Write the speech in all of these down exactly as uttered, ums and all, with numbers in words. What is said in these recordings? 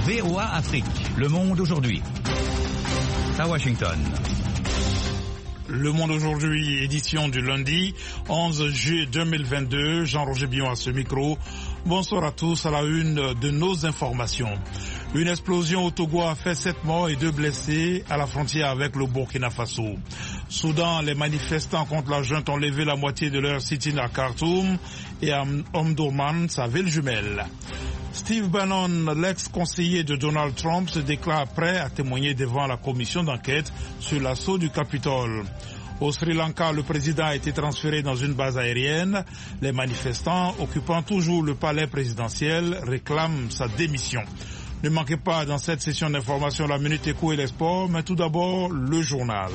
V O A Afrique, le monde aujourd'hui. À Washington. Le Monde aujourd'hui, édition du lundi onze juillet deux mille vingt-deux. Jean-Roger Billon à ce micro. Bonsoir à tous. À la une de nos informations. Une explosion au Togo a fait sept morts et deux blessés à la frontière avec le Burkina Faso. Soudan, les manifestants contre la junte ont levé la moitié de leur sit-in à Khartoum et à Omdurman, sa ville jumelle. Steve Bannon, l'ex-conseiller de Donald Trump, se déclare prêt à témoigner devant la commission d'enquête sur l'assaut du Capitole. Au Sri Lanka, le président a été transféré dans une base aérienne. Les manifestants, occupant toujours le palais présidentiel, réclament sa démission. Ne manquez pas dans cette session d'information la Minute Éco et les sports, mais tout d'abord le journal.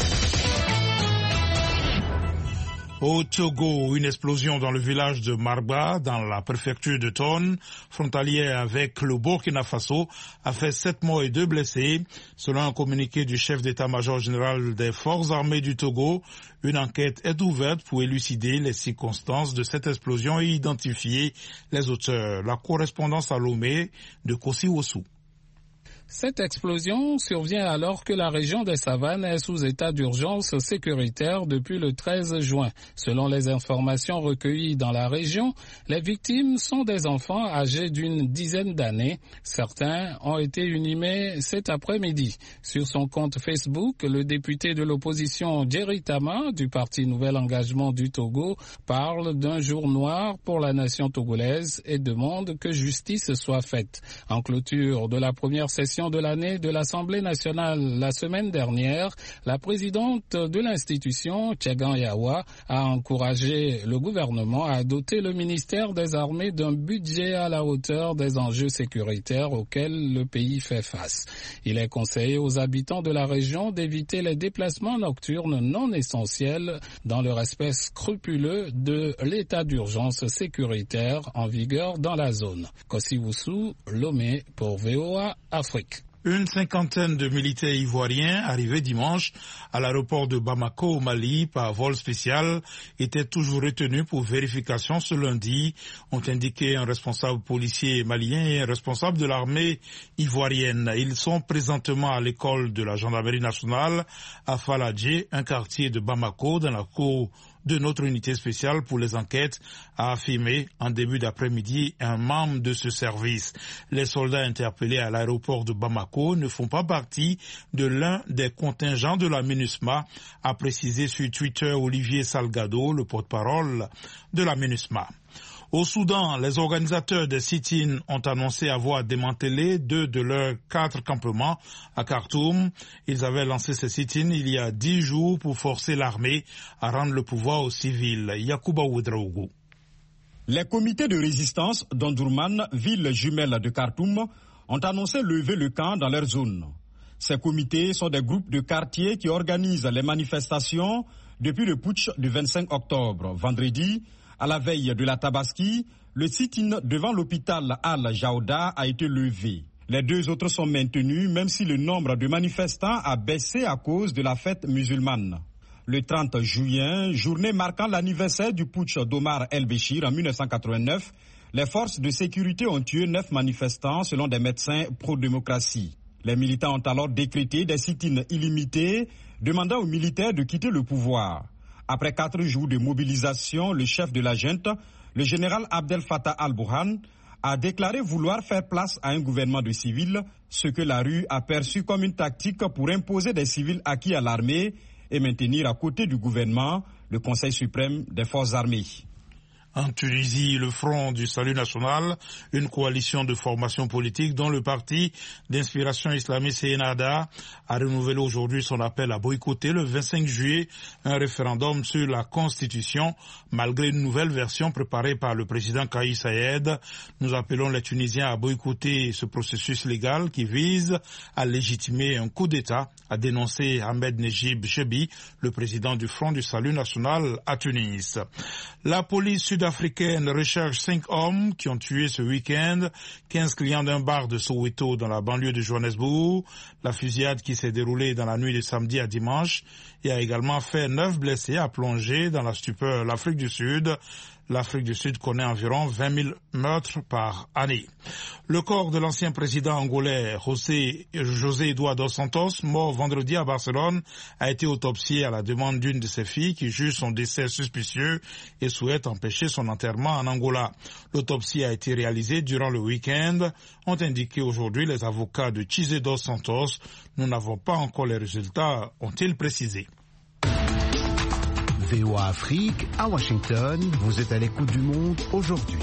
Au Togo, une explosion dans le village de Marba, dans la préfecture de Tonne, frontalière avec le Burkina Faso, a fait sept morts et deux blessés. Selon un communiqué du chef d'état-major général des forces armées du Togo, une enquête est ouverte pour élucider les circonstances de cette explosion et identifier les auteurs. La correspondance à Lomé de Kossi Wossou. Cette explosion survient alors que la région des Savanes est sous état d'urgence sécuritaire depuis le treize juin. Selon les informations recueillies dans la région, les victimes sont des enfants âgés d'une dizaine d'années. Certains ont été inhumés cet après-midi. Sur son compte Facebook, le député de l'opposition Jerry Tama du parti Nouvel Engagement du Togo parle d'un jour noir pour la nation togolaise et demande que justice soit faite. En clôture de la première session de l'année de l'Assemblée nationale la semaine dernière, la présidente de l'institution, Tchegan Yawa, a encouragé le gouvernement à doter le ministère des Armées d'un budget à la hauteur des enjeux sécuritaires auxquels le pays fait face. Il est conseillé aux habitants de la région d'éviter les déplacements nocturnes non essentiels dans le respect scrupuleux de l'état d'urgence sécuritaire en vigueur dans la zone. Kossi Wossou, Lomé pour V O A Afrique. Une cinquantaine de militaires ivoiriens arrivés dimanche à l'aéroport de Bamako au Mali par vol spécial étaient toujours retenus pour vérification ce lundi, ont indiqué un responsable policier malien et un responsable de l'armée ivoirienne. Ils sont présentement à l'école de la gendarmerie nationale à Faladje, un quartier de Bamako dans la cour de notre unité spéciale pour les enquêtes, a affirmé en début d'après-midi un membre de ce service. Les soldats interpellés à l'aéroport de Bamako ne font pas partie de l'un des contingents de la MINUSMA, a précisé sur Twitter Olivier Salgado, le porte-parole de la MINUSMA. Au Soudan, les organisateurs des sit-in ont annoncé avoir démantelé deux de leurs quatre campements à Khartoum. Ils avaient lancé ces sit-in il y a dix jours pour forcer l'armée à rendre le pouvoir aux civils. Yacouba Ouedraogo. Les comités de résistance d'Omdurman, ville jumelle de Khartoum, ont annoncé lever le camp dans leur zone. Ces comités sont des groupes de quartiers qui organisent les manifestations depuis le putsch du vingt-cinq octobre. Vendredi, à la veille de la Tabaski, le sit-in devant l'hôpital Al-Jaouda a été levé. Les deux autres sont maintenus, même si le nombre de manifestants a baissé à cause de la fête musulmane. Le trente juillet, journée marquant l'anniversaire du putsch d'Omar El-Béchir en mille neuf cent quatre-vingt-neuf, les forces de sécurité ont tué neuf manifestants selon des médecins pro-démocratie. Les militants ont alors décrété des sit-ins illimités, demandant aux militaires de quitter le pouvoir. Après quatre jours de mobilisation, le chef de la junte, le général Abdel Fattah al-Burhan, a déclaré vouloir faire place à un gouvernement de civils, ce que la rue a perçu comme une tactique pour imposer des civils acquis à l'armée et maintenir à côté du gouvernement le Conseil suprême des forces armées. En Tunisie, le Front du Salut National, une coalition de formations politiques dont le parti d'inspiration islamiste Ennahda a renouvelé aujourd'hui son appel à boycotter le vingt-cinq juillet un référendum sur la Constitution, malgré une nouvelle version préparée par le président Kais Saied. Nous appelons les Tunisiens à boycotter ce processus légal qui vise à légitimer un coup d'État, a dénoncé Ahmed Nejib Chebi, le président du Front du Salut National à Tunis. La police sud-africaine recherche cinq hommes qui ont tué ce week-end quinze clients d'un bar de Soweto dans la banlieue de Johannesburg. La fusillade qui s'est déroulée dans la nuit de samedi à dimanche et a également fait neuf blessés à plonger dans la stupeur l'Afrique du Sud. L'Afrique du Sud connaît environ vingt mille meurtres par année. Le corps de l'ancien président angolais José, José Eduardo Santos, mort vendredi à Barcelone, a été autopsié à la demande d'une de ses filles qui juge son décès suspicieux et souhaite empêcher son enterrement en Angola. L'autopsie a été réalisée durant le week-end, ont indiqué aujourd'hui les avocats de José dos Santos. Nous n'avons pas encore les résultats, ont-ils précisé. V O A Afrique, à Washington, vous êtes à l'écoute du monde aujourd'hui.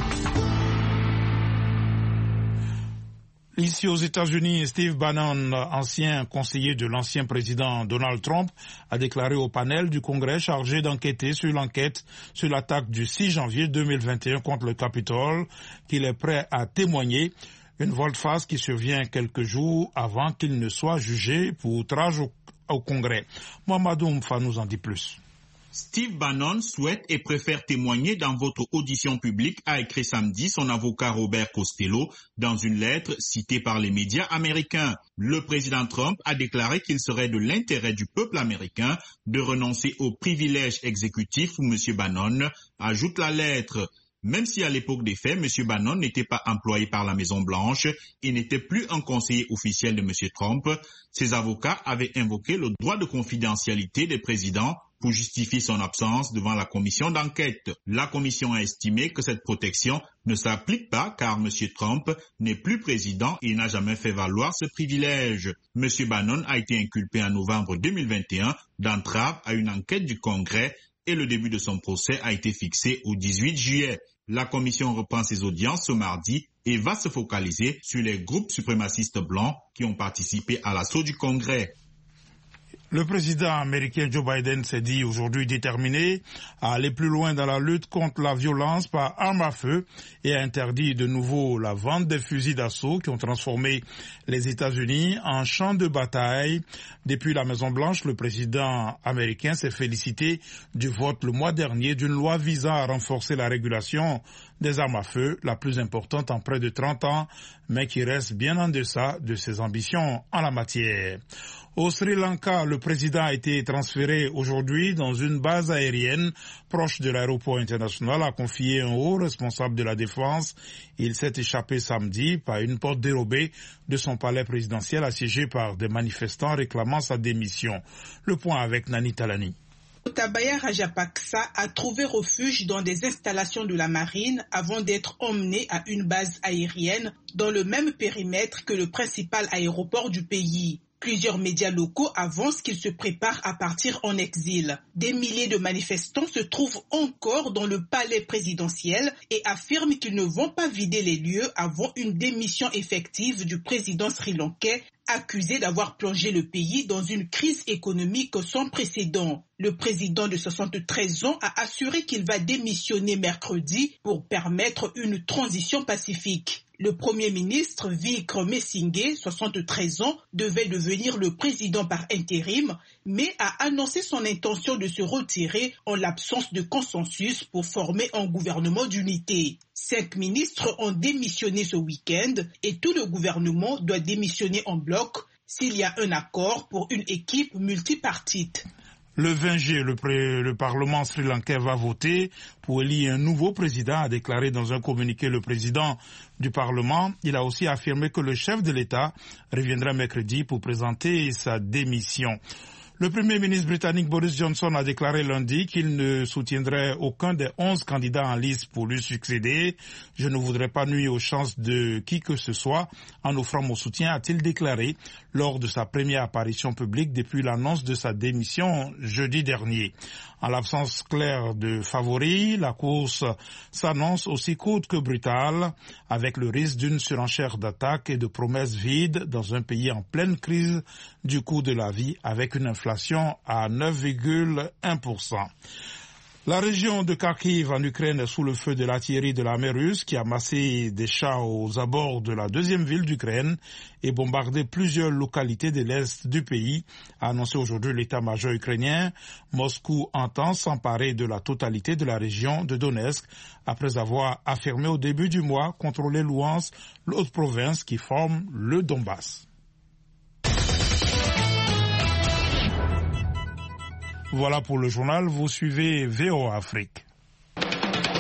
Ici aux États-Unis, Steve Bannon, ancien conseiller de l'ancien président Donald Trump, a déclaré au panel du Congrès chargé d'enquêter sur l'enquête sur l'attaque du six janvier deux mille vingt et un contre le Capitole qu'il est prêt à témoigner. Une volte-face qui survient quelques jours avant qu'il ne soit jugé pour outrage au, au Congrès. Mohamedou Mfa nous en dit plus. Steve Bannon souhaite et préfère témoigner dans votre audition publique, a écrit samedi son avocat Robert Costello dans une lettre citée par les médias américains. Le président Trump a déclaré qu'il serait de l'intérêt du peuple américain de renoncer aux privilèges exécutifs où M. Bannon ajoute la lettre. Même si à l'époque des faits, M. Bannon n'était pas employé par la Maison-Blanche et n'était plus un conseiller officiel de M. Trump, ses avocats avaient invoqué le droit de confidentialité des présidents pour justifier son absence devant la commission d'enquête. La commission a estimé que cette protection ne s'applique pas car M. Trump n'est plus président et n'a jamais fait valoir ce privilège. M. Bannon a été inculpé en novembre deux mille vingt et un d'entrave à une enquête du Congrès et le début de son procès a été fixé au dix-huit juillet. La commission reprend ses audiences ce mardi et va se focaliser sur les groupes suprémacistes blancs qui ont participé à l'assaut du Congrès. Le président américain Joe Biden s'est dit aujourd'hui déterminé à aller plus loin dans la lutte contre la violence par arme à feu et a interdit de nouveau la vente des fusils d'assaut qui ont transformé les États-Unis en champ de bataille. Depuis la Maison-Blanche, le président américain s'est félicité du vote le mois dernier d'une loi visant à renforcer la régulation des armes à feu, la plus importante en près de trente ans, mais qui reste bien en deçà de ses ambitions en la matière. Au Sri Lanka, le président a été transféré aujourd'hui dans une base aérienne proche de l'aéroport international, a confié un haut responsable de la défense. Il s'est échappé samedi par une porte dérobée de son palais présidentiel assiégé par des manifestants réclamant sa démission. Le point avec Nani Talani. Gotabaya Rajapaksa a trouvé refuge dans des installations de la marine avant d'être emmené à une base aérienne dans le même périmètre que le principal aéroport du pays. Plusieurs médias locaux avancent qu'il se prépare à partir en exil. Des milliers de manifestants se trouvent encore dans le palais présidentiel et affirment qu'ils ne vont pas vider les lieux avant une démission effective du président sri-lankais, accusé d'avoir plongé le pays dans une crise économique sans précédent. Le président de soixante-treize ans a assuré qu'il va démissionner mercredi pour permettre une transition pacifique. Le premier ministre Wickremesinghe, soixante-treize ans, devait devenir le président par intérim, mais a annoncé son intention de se retirer en l'absence de consensus pour former un gouvernement d'unité. Cinq ministres ont démissionné ce week-end et tout le gouvernement doit démissionner en bloc s'il y a un accord pour une équipe multipartite. Le vingt juillet, le, pré, le Parlement sri-lankais va voter pour élire un nouveau président, a déclaré dans un communiqué le président du Parlement. Il a aussi affirmé que le chef de l'État reviendra mercredi pour présenter sa démission. Le Premier ministre britannique Boris Johnson a déclaré lundi qu'il ne soutiendrait aucun des onze candidats en lice pour lui succéder. Je ne voudrais pas nuire aux chances de qui que ce soit en offrant mon soutien, a-t-il déclaré lors de sa première apparition publique depuis l'annonce de sa démission jeudi dernier. En l'absence claire de favoris, la course s'annonce aussi courte que brutale, avec le risque d'une surenchère d'attaques et de promesses vides dans un pays en pleine crise du coût de la vie, avec une inflation à neuf virgule un pour cent. La région de Kharkiv en Ukraine est sous le feu de l'artillerie de l'armée russe qui a massé des chars aux abords de la deuxième ville d'Ukraine et bombardé plusieurs localités de l'est du pays, a annoncé aujourd'hui l'état-major ukrainien. Moscou entend s'emparer de la totalité de la région de Donetsk après avoir affirmé au début du mois contrôler Louhansk, l'autre province qui forme le Donbass. Voilà pour le journal, vous suivez V O A Afrique.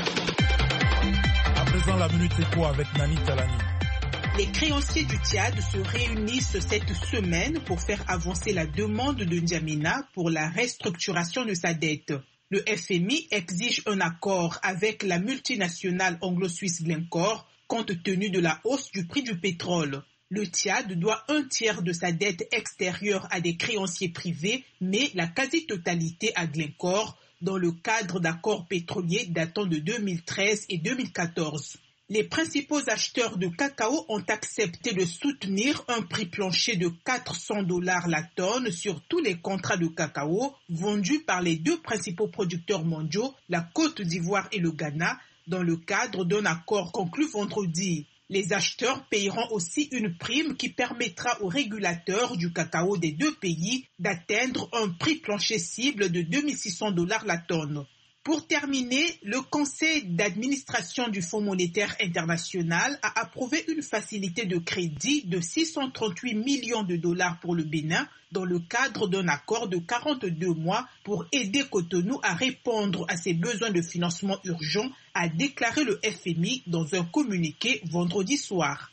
présent la Minute Éco avec Nani Talani. Les créanciers du Tchad se réunissent cette semaine pour faire avancer la demande de N'Djamena pour la restructuration de sa dette. Le F M I exige un accord avec la multinationale anglo-suisse Glencore compte tenu de la hausse du prix du pétrole. Le Tchad doit un tiers de sa dette extérieure à des créanciers privés, mais la quasi-totalité à Glencore dans le cadre d'accords pétroliers datant de deux mille treize et deux mille quatorze. Les principaux acheteurs de cacao ont accepté de soutenir un prix plancher de quatre cents dollars la tonne sur tous les contrats de cacao vendus par les deux principaux producteurs mondiaux, la Côte d'Ivoire et le Ghana, dans le cadre d'un accord conclu vendredi. Les acheteurs paieront aussi une prime qui permettra aux régulateurs du cacao des deux pays d'atteindre un prix plancher cible de deux mille six cents dollars la tonne. Pour terminer, le Conseil d'administration du Fonds monétaire international a approuvé une facilité de crédit de six cent trente-huit millions de dollars pour le Bénin dans le cadre d'un accord de quarante-deux mois pour aider Cotonou à répondre à ses besoins de financement urgents, a déclaré le F M I dans un communiqué vendredi soir.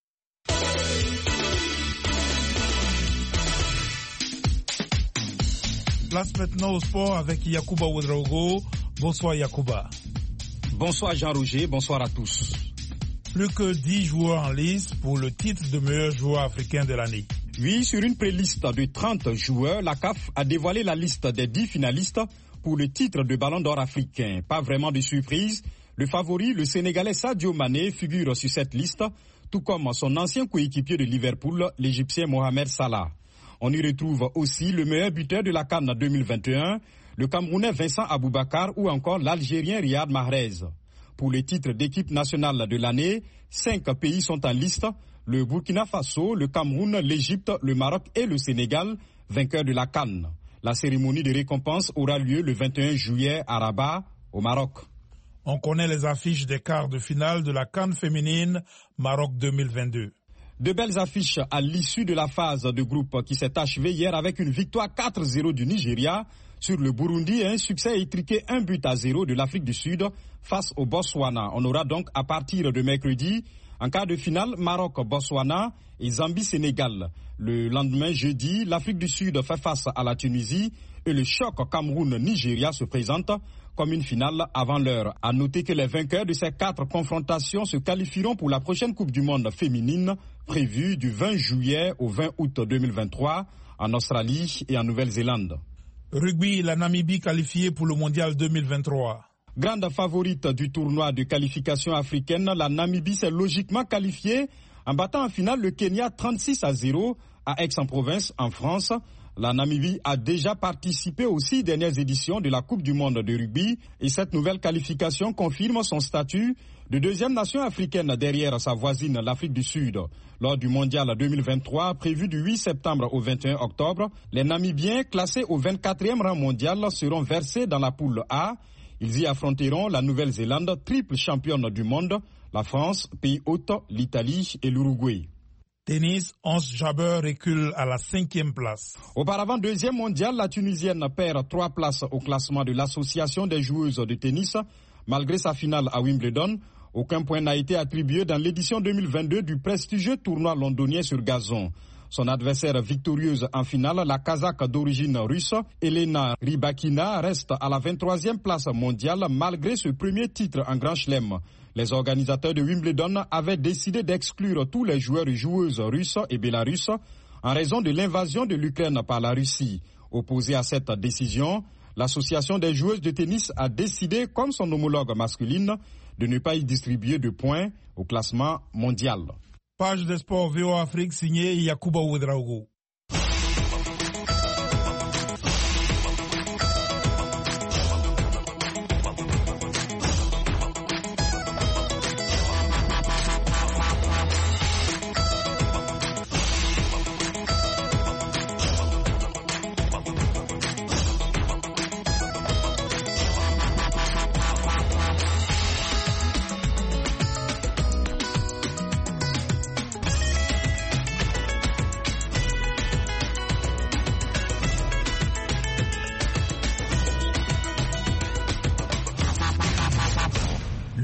Place maintenant au sport avec Yacouba Ouedraogo. Bonsoir Yacouba. Bonsoir Jean-Roger, bonsoir à tous. Plus que dix joueurs en lice pour le titre de meilleur joueur africain de l'année. Oui, sur une préliste de trente joueurs, la C A F a dévoilé la liste des dix finalistes pour le titre de Ballon d'Or africain. Pas vraiment de surprise, le favori, le Sénégalais Sadio Mané, figure sur cette liste, tout comme son ancien coéquipier de Liverpool, l'Égyptien Mohamed Salah. On y retrouve aussi le meilleur buteur de la CAN deux mille vingt et un, le Camerounais Vincent Aboubakar ou encore l'Algérien Riyad Mahrez. Pour le titre d'équipe nationale de l'année, cinq pays sont en liste, le Burkina Faso, le Cameroun, l'Égypte, le Maroc et le Sénégal, vainqueurs de la CAN. La cérémonie de récompense aura lieu le vingt et un juillet à Rabat, au Maroc. On connaît les affiches des quarts de finale de la CAN féminine Maroc deux mille vingt-deux. De belles affiches à l'issue de la phase de groupe qui s'est achevée hier avec une victoire quatre zéro du Nigeria sur le Burundi et un succès étriqué un but à zéro de l'Afrique du Sud face au Botswana. On aura donc à partir de mercredi en quart de finale Maroc-Botswana et Zambie-Sénégal. Le lendemain jeudi, l'Afrique du Sud fait face à la Tunisie et le choc Cameroun-Nigeria se présente comme une finale avant l'heure. À noter que les vainqueurs de ces quatre confrontations se qualifieront pour la prochaine Coupe du Monde féminine prévue du vingt juillet au vingt août deux mille vingt-trois en Australie et en Nouvelle-Zélande. Rugby, la Namibie qualifiée pour le Mondial deux mille vingt-trois. Grande favorite du tournoi de qualification africaine, la Namibie s'est logiquement qualifiée en battant en finale le Kenya trente-six à zéro à Aix-en-Provence en France. La Namibie a déjà participé aux six dernières éditions de la Coupe du Monde de rugby et cette nouvelle qualification confirme son statut de deuxième nation africaine derrière sa voisine l'Afrique du Sud. Lors du Mondial deux mille vingt-trois, prévu du huit septembre au vingt et un octobre, les Namibiens classés au vingt-quatrième rang mondial seront versés dans la poule A. Ils y affronteront la Nouvelle-Zélande, triple championne du monde, la France, pays hôte, l'Italie et l'Uruguay. Tennis, Ons Jabeur recule à la cinquième place. Auparavant deuxième mondial, la Tunisienne perd trois places au classement de l'association des joueuses de tennis. Malgré sa finale à Wimbledon, aucun point n'a été attribué dans l'édition deux mille vingt-deux du prestigieux tournoi londonien sur gazon. Son adversaire victorieuse en finale, la Kazakh d'origine russe, Elena Rybakina, reste à la vingt-troisième place mondiale malgré ce premier titre en Grand Chelem. Les organisateurs de Wimbledon avaient décidé d'exclure tous les joueurs et joueuses russes et bélarusses en raison de l'invasion de l'Ukraine par la Russie. Opposé à cette décision, l'association des joueuses de tennis a décidé, comme son homologue masculine, de ne pas y distribuer de points au classement mondial. Page des sports V O Afrique signée Yacouba Ouedraogo.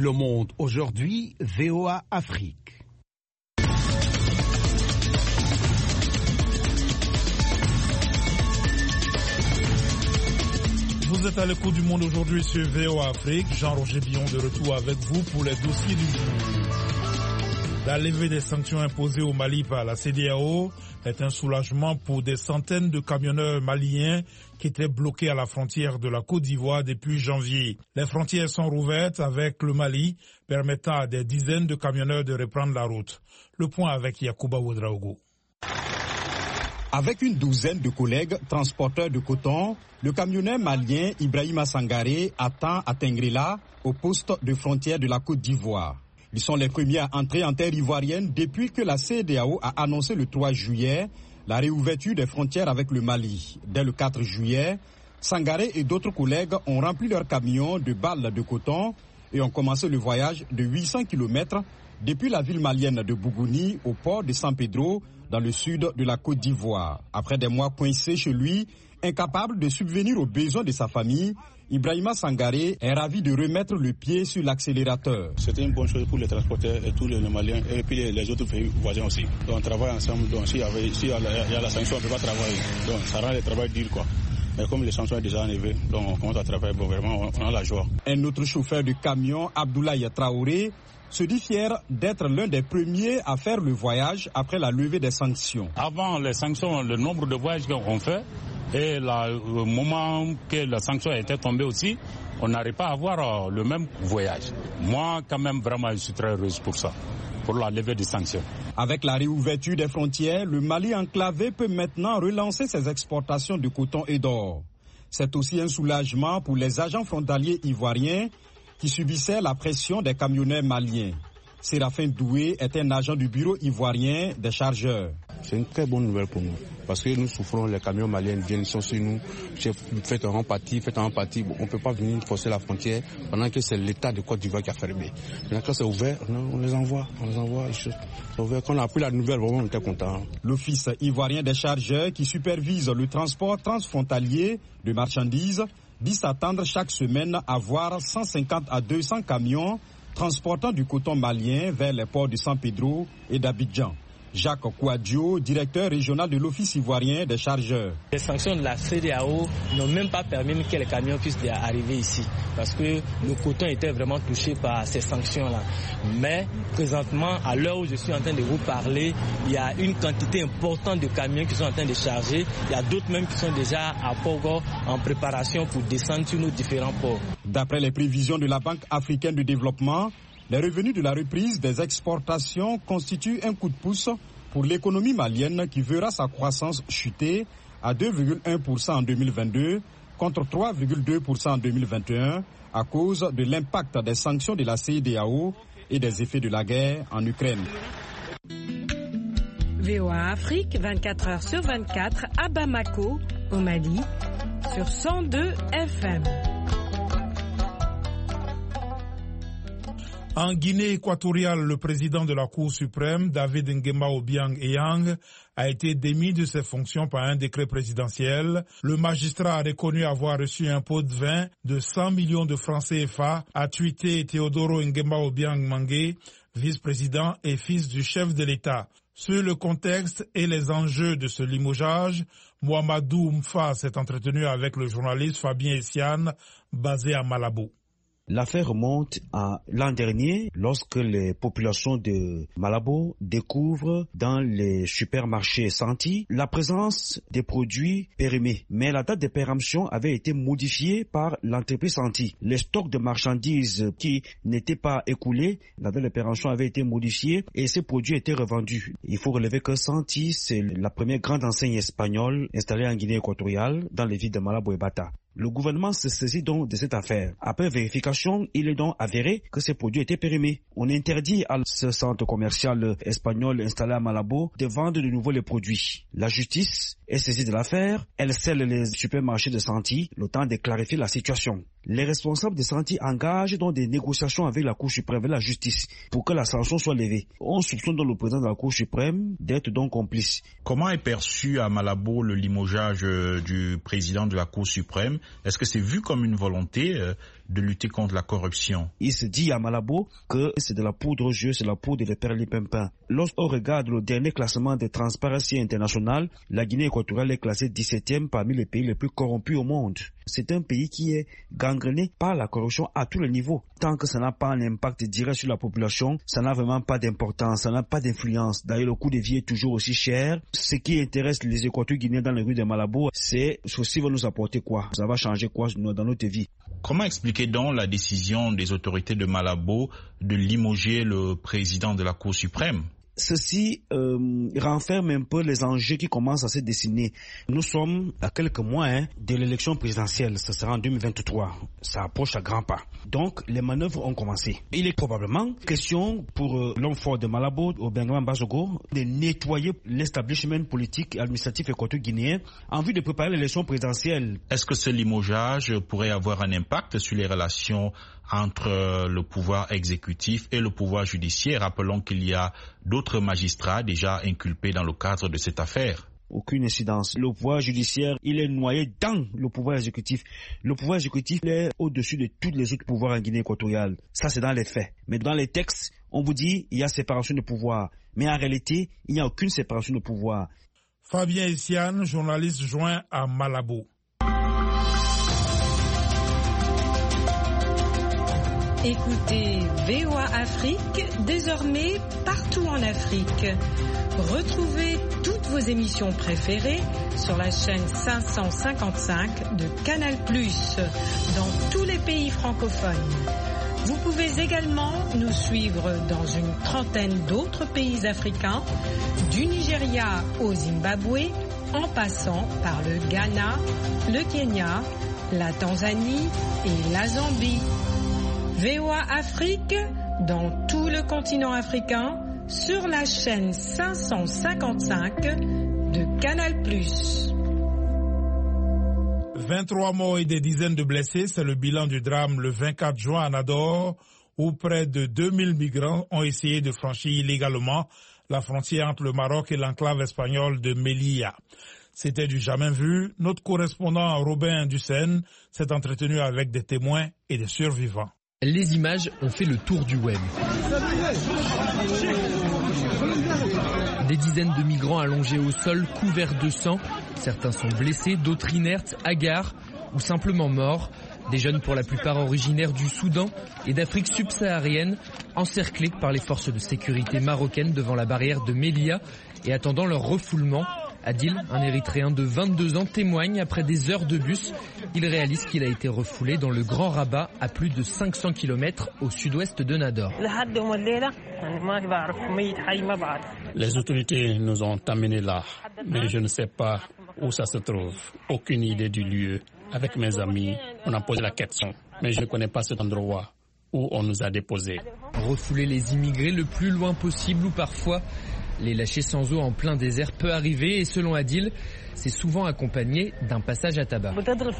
Le Monde aujourd'hui, V O A Afrique. Vous êtes à l'écoute du Monde aujourd'hui sur V O A Afrique. Jean-Roger Billon de retour avec vous pour les dossiers du jour. La levée des sanctions imposées au Mali par la C E D E A O est un soulagement pour des centaines de camionneurs maliens qui étaient bloqués à la frontière de la Côte d'Ivoire depuis janvier. Les frontières sont rouvertes avec le Mali, permettant à des dizaines de camionneurs de reprendre la route. Le point avec Yacouba Ouedraogo. Avec une douzaine de collègues transporteurs de coton, le camionneur malien Ibrahima Sangaré attend à Tengrela, au poste de frontière de la Côte d'Ivoire. Ils sont les premiers à entrer en terre ivoirienne depuis que la C E D E A O a annoncé le trois juillet la réouverture des frontières avec le Mali. Dès le quatre juillet, Sangaré et d'autres collègues ont rempli leurs camions de balles de coton et ont commencé le voyage de huit cents kilomètres depuis la ville malienne de Bougouni au port de San Pedro dans le sud de la Côte d'Ivoire. Après des mois coincés chez lui, incapable de subvenir aux besoins de sa famille, Ibrahima Sangaré est ravi de remettre le pied sur l'accélérateur. C'était une bonne chose pour les transporteurs et tous les Maliens et puis les, les autres pays voisins aussi. Donc on travaille ensemble, donc s'il y, avait, s'il y, a, la, il y a la sanction, on ne peut pas travailler. Donc ça rend le travail dur quoi. Mais comme les sanctions sont déjà enlevées, donc on commence à travailler, bon vraiment on, on a la joie. Un autre chauffeur de camion, Abdoulaye Traoré, se dit fier d'être l'un des premiers à faire le voyage après la levée des sanctions. Avant les sanctions, le nombre de voyages qu'on fait, et là, au moment que la sanction était tombée aussi, on n'arrive pas à avoir le même voyage. Moi, quand même, vraiment, je suis très heureuse pour ça, pour la levée des sanctions. Avec la réouverture des frontières, le Mali enclavé peut maintenant relancer ses exportations de coton et d'or. C'est aussi un soulagement pour les agents frontaliers ivoiriens qui subissaient la pression des camionneurs maliens. Séraphin Doué est un agent du bureau ivoirien des chargeurs. C'est une très bonne nouvelle pour nous, parce que nous souffrons, les camions maliens viennent, sont sur nous, faites un parti, faites un parti, on ne peut pas venir forcer la frontière pendant que c'est l'État de Côte d'Ivoire qui a fermé. Maintenant quand c'est ouvert, on les envoie, on les envoie, c'est ouvert. Quand on a appris la nouvelle, vraiment on était content. L'Office ivoirien des chargeurs qui supervise le transport transfrontalier de marchandises dit s'attendre chaque semaine à voir cent cinquante à deux cents camions transportant du coton malien vers les ports de San Pedro et d'Abidjan. Jacques Kouadio, directeur régional de l'Office ivoirien des chargeurs. Les sanctions de la C E D E A O n'ont même pas permis que les camions puissent arriver ici, parce que le coton était vraiment touché par ces sanctions-là. Mais présentement, à l'heure où je suis en train de vous parler, il y a une quantité importante de camions qui sont en train de charger. Il y a d'autres même qui sont déjà à Pogo en préparation pour descendre sur nos différents ports. D'après les prévisions de la Banque africaine de développement, les revenus de la reprise des exportations constituent un coup de pouce pour l'économie malienne qui verra sa croissance chuter à deux virgule un pour cent en deux mille vingt-deux contre trois virgule deux pour cent en deux mille vingt et un à cause de l'impact des sanctions de la C E D E A O et des effets de la guerre en Ukraine. V O A Afrique, vingt-quatre heures sur vingt-quatre à Bamako, au Mali, sur cent deux F M. En Guinée équatoriale, le président de la Cour suprême, David Nguema Obiang Eyang, a été démis de ses fonctions par un décret présidentiel. Le magistrat a reconnu avoir reçu un pot de vin de cent millions de francs C F A, a tweeté Teodoro Nguema Obiang Mangue, vice-président et fils du chef de l'État. Sur le contexte et les enjeux de ce limogeage, Mohamedou Mfa s'est entretenu avec le journaliste Fabien Essiane, basé à Malabo. L'affaire remonte à l'an dernier, lorsque les populations de Malabo découvrent dans les supermarchés Santi la présence des produits périmés. Mais la date de péremption avait été modifiée par l'entreprise Santi. Les stocks de marchandises qui n'étaient pas écoulés, la date de péremption avait été modifiée et ces produits étaient revendus. Il faut relever que Santi, c'est la première grande enseigne espagnole installée en Guinée équatoriale, dans les villes de Malabo et Bata. Le gouvernement se saisit donc de cette affaire. Après vérification, il est donc avéré que ces produits étaient périmés. On interdit à ce centre commercial espagnol installé à Malabo de vendre de nouveau les produits. La justice est saisie de l'affaire. Elle scelle les supermarchés de Santi, le temps de clarifier la situation. Les responsables de Santi engagent donc des négociations avec la Cour suprême, avec la justice, pour que la sanction soit levée. On soupçonne donc le président de la Cour suprême d'être donc complice. Comment est perçu à Malabo le limogeage du président de la Cour suprême? Est-ce que c'est vu comme une volonté de lutter contre la corruption. Il se dit à Malabo que c'est de la poudre aux yeux, c'est la poudre de perlipimpin. Lorsqu'on regarde le dernier classement de Transparency International, la Guinée équatoriale est classée dix-septième parmi les pays les plus corrompus au monde. C'est un pays qui est gangréné par la corruption à tous les niveaux. Tant que ça n'a pas un impact direct sur la population, ça n'a vraiment pas d'importance, ça n'a pas d'influence. D'ailleurs, le coût de vie est toujours aussi cher. Ce qui intéresse les Équatoriens guinéens dans les rues de Malabo, c'est ceci va nous apporter quoi? Ça va changer quoi dans notre vie? Comment expliquer donc la décision des autorités de Malabo de limoger le président de la Cour suprême? Ceci euh, renferme un peu les enjeux qui commencent à se dessiner. Nous sommes à quelques mois hein, de l'élection présidentielle, ce sera en deux mille vingt-trois. Ça approche à grands pas. Donc les manœuvres ont commencé. Il est probablement question pour euh, l'homme fort de Malabo, au Benjamin Bazogo, de nettoyer l'establishment politique et administratif équatorien-guinéen en vue de préparer l'élection présidentielle. Est-ce que ce limogeage pourrait avoir un impact sur les relations entre le pouvoir exécutif et le pouvoir judiciaire? Rappelons qu'il y a d'autres magistrats déjà inculpés dans le cadre de cette affaire. Aucune incidence. Le pouvoir judiciaire, il est noyé dans le pouvoir exécutif. Le pouvoir exécutif est au-dessus de tous les autres pouvoirs en Guinée équatoriale. Ça, c'est dans les faits. Mais dans les textes, on vous dit il y a séparation de pouvoir. Mais en réalité, il n'y a aucune séparation de pouvoir. Fabien Essiane, journaliste joint à Malabo. Écoutez V O A Afrique, désormais partout en Afrique. Retrouvez toutes vos émissions préférées sur la chaîne cinq cent cinquante-cinq de Canal plus, dans tous les pays francophones. Vous pouvez également nous suivre dans une trentaine d'autres pays africains, du Nigeria au Zimbabwe, en passant par le Ghana, le Kenya, la Tanzanie et la Zambie. V O A Afrique, dans tout le continent africain, sur la chaîne cinq cent cinquante-cinq de Canal plus. vingt-trois morts et des dizaines de blessés, c'est le bilan du drame le vingt-quatre juin à Nador, où près de deux mille migrants ont essayé de franchir illégalement la frontière entre le Maroc et l'enclave espagnole de Melilla. C'était du jamais vu. Notre correspondant Robin Dussen s'est entretenu avec des témoins et des survivants. Les images ont fait le tour du web. Des dizaines de migrants allongés au sol, couverts de sang. Certains sont blessés, d'autres inertes, hagards ou simplement morts. Des jeunes pour la plupart originaires du Soudan et d'Afrique subsaharienne, encerclés par les forces de sécurité marocaines devant la barrière de Melilla et attendant leur refoulement. Adil, un Érythréen de vingt-deux ans, témoigne après des heures de bus. Il réalise qu'il a été refoulé dans le Grand Rabat, à plus de cinq cents kilomètres au sud-ouest de Nador. Les autorités nous ont amenés là, mais je ne sais pas où ça se trouve. Aucune idée du lieu. Avec mes amis, on a posé la question, mais je ne connais pas cet endroit où on nous a déposés. Refouler les immigrés le plus loin possible ou parfois les lâcher sans eau en plein désert peut arriver et selon Adil, c'est souvent accompagné d'un passage à tabac.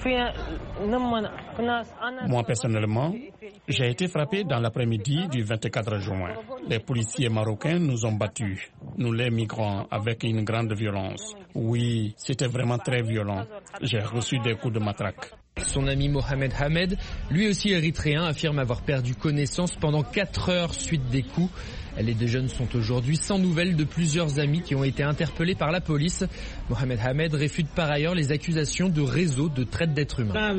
Moi personnellement, j'ai été frappé dans l'après-midi du vingt-quatre juin. Les policiers marocains nous ont battus, nous les migrants, avec une grande violence. Oui, c'était vraiment très violent. J'ai reçu des coups de matraque. Son ami Mohamed Hamed, lui aussi érythréen, affirme avoir perdu connaissance pendant quatre heures suite des coups. Les deux jeunes sont aujourd'hui sans nouvelles de plusieurs amis qui ont été interpellés par la police. Mohamed Hamed réfute par ailleurs les accusations de réseau de traite d'êtres humains.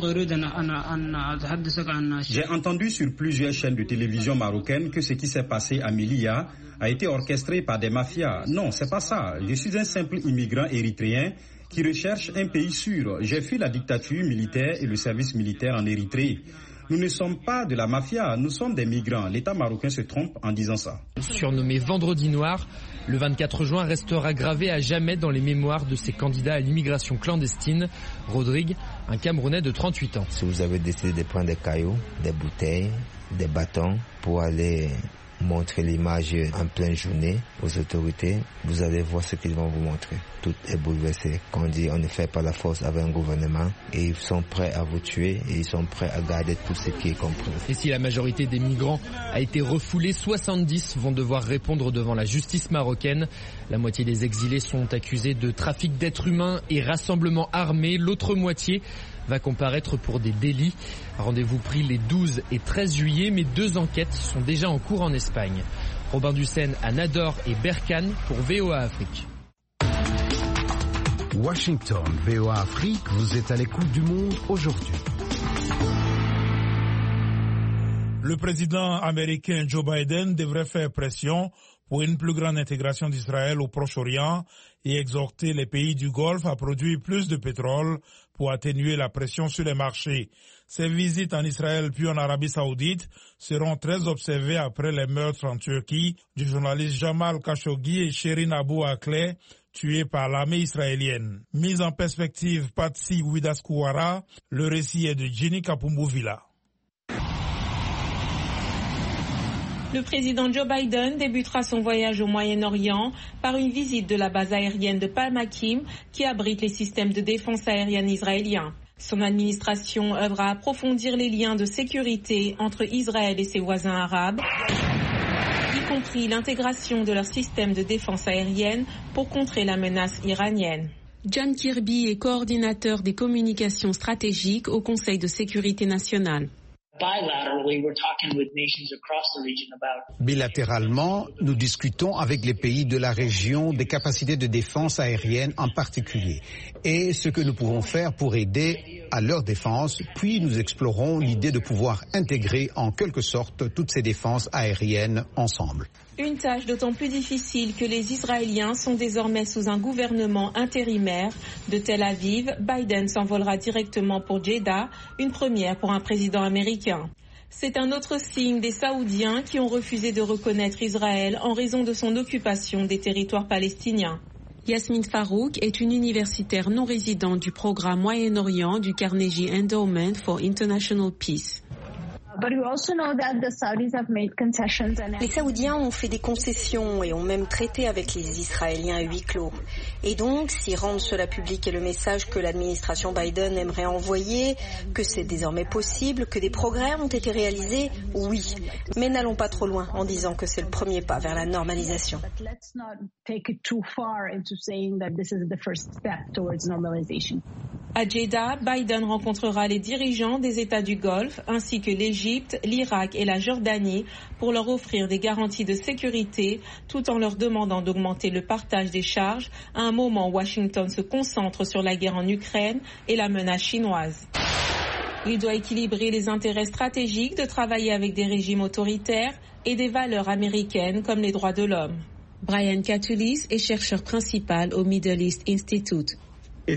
J'ai entendu sur plusieurs chaînes de télévision marocaines que ce qui s'est passé à Melilla a été orchestré par des mafias. Non, c'est pas ça. Je suis un simple immigrant érythréen qui recherche un pays sûr. J'ai fui la dictature militaire et le service militaire en Érythrée. Nous ne sommes pas de la mafia, nous sommes des migrants. L'État marocain se trompe en disant ça. Surnommé Vendredi Noir, le vingt-quatre juin restera gravé à jamais dans les mémoires de ces candidats à l'immigration clandestine. Rodrigue, un Camerounais de trente-huit ans. Si vous avez décidé de prendre des cailloux, des bouteilles, des bâtons pour aller montrer l'image en pleine journée aux autorités, vous allez voir ce qu'ils vont vous montrer. Tout est bouleversé. Quand on dit on ne fait pas la force avec un gouvernement, et ils sont prêts à vous tuer et ils sont prêts à garder tout ce qui est compris. Et si la majorité des migrants a été refoulée, soixante-dix vont devoir répondre devant la justice marocaine. La moitié des exilés sont accusés de trafic d'êtres humains et rassemblement armé. L'autre moitié va comparaître pour des délits. Rendez-vous pris les douze et treize juillet, mais deux enquêtes sont déjà en cours en Espagne. Robin Dussen à Nador et Berkane pour V O A Afrique. Washington, V O A Afrique, vous êtes à l'écoute du monde aujourd'hui. Le président américain Joe Biden devrait faire pression pour une plus grande intégration d'Israël au Proche-Orient et exhorter les pays du Golfe à produire plus de pétrole pour atténuer la pression sur les marchés. Ces visites en Israël puis en Arabie Saoudite seront très observées après les meurtres en Turquie du journaliste Jamal Khashoggi et Shirin Abu Akleh, tués par l'armée israélienne. Mise en perspective, Patsy Widaskouara, le récit est de Jenny Kapumbou-Villa. Le président Joe Biden débutera son voyage au Moyen-Orient par une visite de la base aérienne de Palmakim qui abrite les systèmes de défense aérienne israéliens. Son administration œuvre à approfondir les liens de sécurité entre Israël et ses voisins arabes, y compris l'intégration de leur système de défense aérienne pour contrer la menace iranienne. John Kirby est coordinateur des communications stratégiques au Conseil de sécurité nationale. Bilatéralement, nous discutons avec les pays de la région des capacités de défense aérienne en particulier et ce que nous pouvons faire pour aider à leur défense, puis nous explorons l'idée de pouvoir intégrer en quelque sorte toutes ces défenses aériennes ensemble. Une tâche d'autant plus difficile que les Israéliens sont désormais sous un gouvernement intérimaire. De Tel Aviv, Biden s'envolera directement pour Jeddah, une première pour un président américain. C'est un autre signe des Saoudiens qui ont refusé de reconnaître Israël en raison de son occupation des territoires palestiniens. Yasmine Farouk est une universitaire non résidente du programme Moyen-Orient du Carnegie Endowment for International Peace. Les Saoudiens ont fait des concessions et ont même traité avec les Israéliens à huis clos. Et donc, si rendre cela public est le message que l'administration Biden aimerait envoyer, que c'est désormais possible, que des progrès ont été réalisés, oui. Mais n'allons pas trop loin en disant que c'est le premier pas vers la normalisation. À Jeddah, Biden rencontrera les dirigeants des États du Golfe ainsi que l'Égypte, l'Irak et la Jordanie pour leur offrir des garanties de sécurité tout en leur demandant d'augmenter le partage des charges à un moment où Washington se concentre sur la guerre en Ukraine et la menace chinoise. Il doit équilibrer les intérêts stratégiques de travailler avec des régimes autoritaires et des valeurs américaines comme les droits de l'homme. Brian Katulis est chercheur principal au Middle East Institute. Il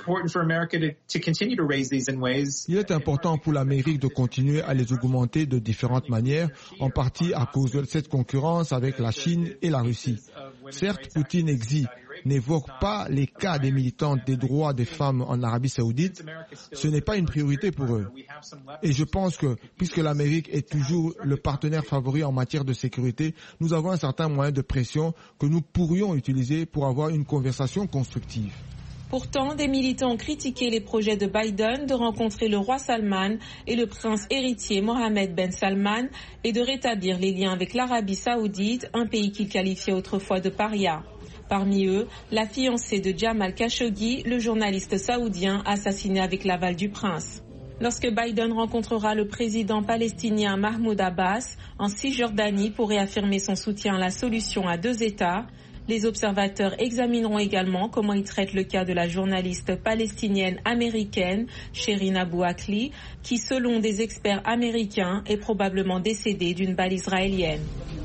est important pour l'Amérique de continuer à les augmenter de différentes manières, en partie à cause de cette concurrence avec la Chine et la Russie. Certes, Poutine et Xi n'évoquent pas les cas des militantes des droits des femmes en Arabie Saoudite. Ce n'est pas une priorité pour eux. Et je pense que, puisque l'Amérique est toujours le partenaire favori en matière de sécurité, nous avons un certain moyen de pression que nous pourrions utiliser pour avoir une conversation constructive. Pourtant, des militants ont critiqué les projets de Biden de rencontrer le roi Salman et le prince héritier Mohammed Ben Salman et de rétablir les liens avec l'Arabie Saoudite, un pays qu'il qualifiait autrefois de paria. Parmi eux, la fiancée de Jamal Khashoggi, le journaliste saoudien assassiné avec l'aval du prince. Lorsque Biden rencontrera le président palestinien Mahmoud Abbas en Cisjordanie pour réaffirmer son soutien à la solution à deux États, les observateurs examineront également comment il traite le cas de la journaliste palestinienne américaine Shirin Abu Akleh, qui, selon des experts américains, est probablement décédée d'une balle israélienne.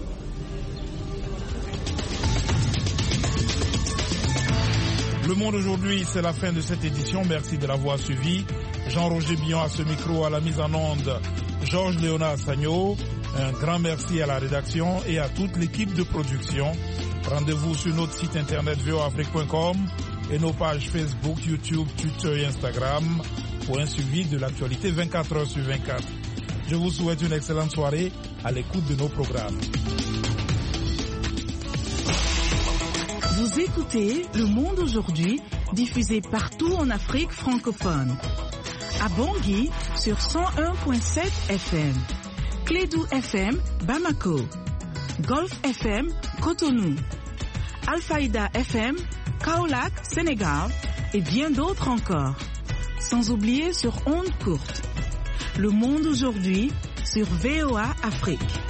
Le Monde aujourd'hui, c'est la fin de cette édition. Merci de l'avoir suivi. Jean-Roger Billon à ce micro, à la mise en onde, Georges Léonard Sagno. Un grand merci à la rédaction et à toute l'équipe de production. Rendez-vous sur notre site internet v o afrique point com et nos pages Facebook, YouTube, Twitter et Instagram pour un suivi de l'actualité vingt-quatre heures sur vingt-quatre. Je vous souhaite une excellente soirée à l'écoute de nos programmes. Vous écoutez Le Monde aujourd'hui, diffusé partout en Afrique francophone. À Bangui sur cent un virgule sept F M. Clédou F M, Bamako. Golf F M, Cotonou. Alfaïda F M, Kaolack, Sénégal et bien d'autres encore. sans oublier sur ondes courtes. Le monde aujourd'hui sur V O A Afrique.